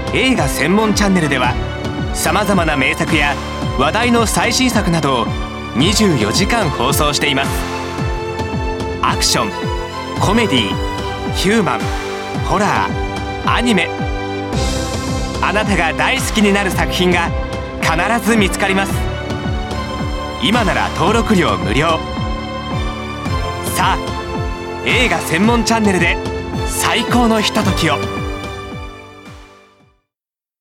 映画専門チャンネルではさまざまな名作や話題の最新作などを24時間放送しています。アクション、コメディ、ヒューマン、ホラー、アニメ、あなたが大好きになる作品が必ず見つかります。今なら登録料無料。さあ、映画専門チャンネルで最高のひとときを。